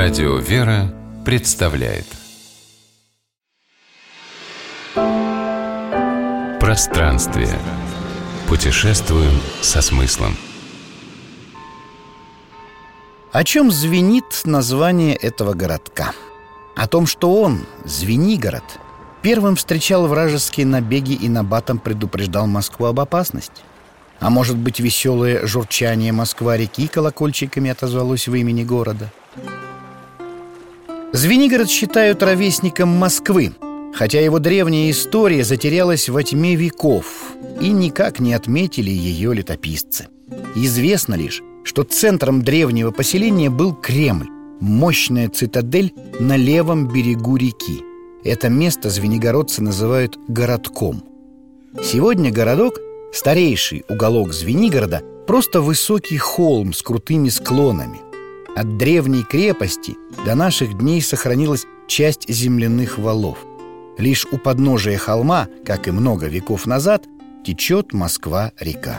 Радио «Вера» представляет Пространствие. Путешествуем со смыслом. О чем звенит название этого городка? О том, что он, Звенигород, первым встречал вражеские набеги и набатом предупреждал Москву об опасности? А может быть, веселое журчание Москва-реки колокольчиками отозвалось в имени города? Звенигород считают ровесником Москвы, хотя его древняя история затерялась во тьме веков, и никак не отметили ее летописцы. Известно лишь, что центром древнего поселения был Кремль, мощная цитадель на левом берегу реки. Это место звенигородцы называют городком. Сегодня городок, старейший уголок Звенигорода, просто высокий холм с крутыми склонами. От древней крепости до наших дней сохранилась часть земляных валов. Лишь у подножия холма, как и много веков назад, течет Москва-река.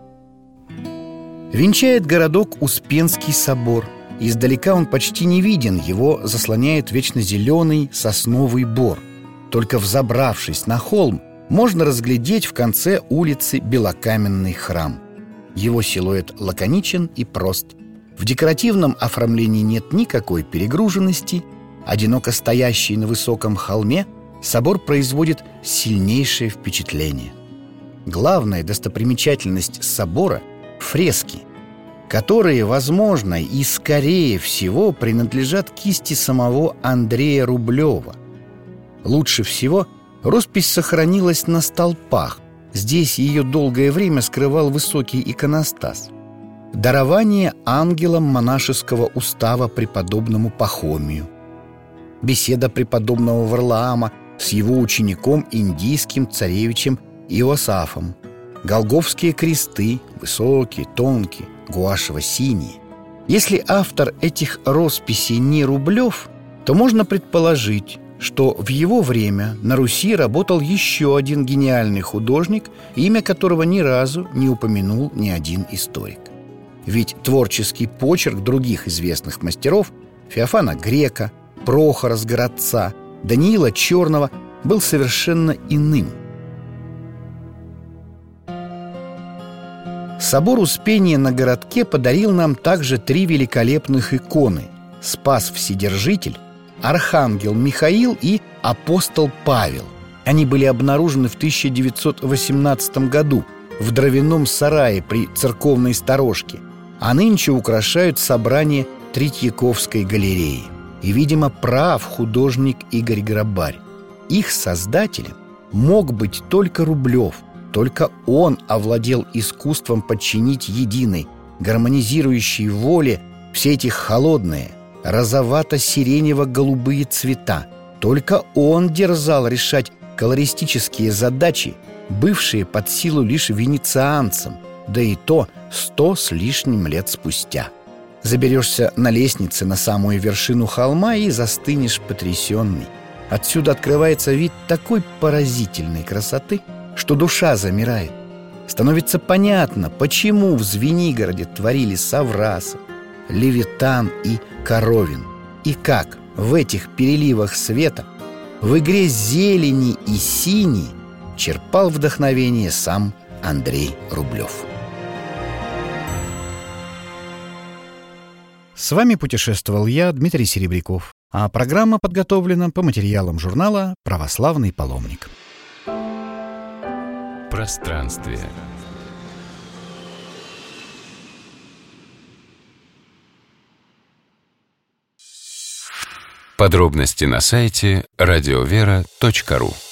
Венчает городок Успенский собор. Издалека он почти не виден, его заслоняет вечно зеленый сосновый бор. Только взобравшись на холм, можно разглядеть в конце улицы белокаменный храм. Его силуэт лаконичен и прост. В декоративном оформлении нет никакой перегруженности. Одиноко стоящий на высоком холме, собор производит сильнейшее впечатление. Главная достопримечательность собора – фрески, которые, возможно, и скорее всего принадлежат кисти самого Андрея Рублева. Лучше всего роспись сохранилась на столпах. Здесь ее долгое время скрывал высокий иконостас. Дарование ангелом монашеского устава преподобному Пахомию, беседа преподобного Варлаама с его учеником индийским царевичем Иосафом, голгофские кресты, высокие, тонкие, гуашево-синие. Если автор этих росписей не Рублев, то можно предположить, что в его время на Руси работал еще один гениальный художник, имя которого ни разу не упомянул ни один историк. Ведь творческий почерк других известных мастеров Феофана Грека, Прохора с Городца, Даниила Черного был совершенно иным. Собор Успения на городке подарил нам также 3 великолепных иконы: Спас Вседержитель, Архангел Михаил и Апостол Павел. Они были обнаружены в 1918 году в дровяном сарае при церковной сторожке, а нынче украшают собрание Третьяковской галереи. И, видимо, прав художник Игорь Грабарь. Их создателем мог быть только Рублев. Только он овладел искусством подчинить единой, гармонизирующей воле все эти холодные, розовато-сиренево-голубые цвета. Только он дерзал решать колористические задачи, бывшие под силу лишь венецианцам, да и то 100 с лишним лет спустя. Заберешься на лестнице на самую вершину холма и застынешь потрясенный. Отсюда открывается вид такой поразительной красоты, что душа замирает. Становится понятно, почему в Звенигороде творили Саврасов, Левитан и Коровин, и как в этих переливах света, в игре зелени и синей черпал вдохновение сам Андрей Рублев. С вами путешествовал я, Дмитрий Серебряков, а программа подготовлена по материалам журнала «Православный паломник». Пространствие. Подробности на сайте радиовера.ру.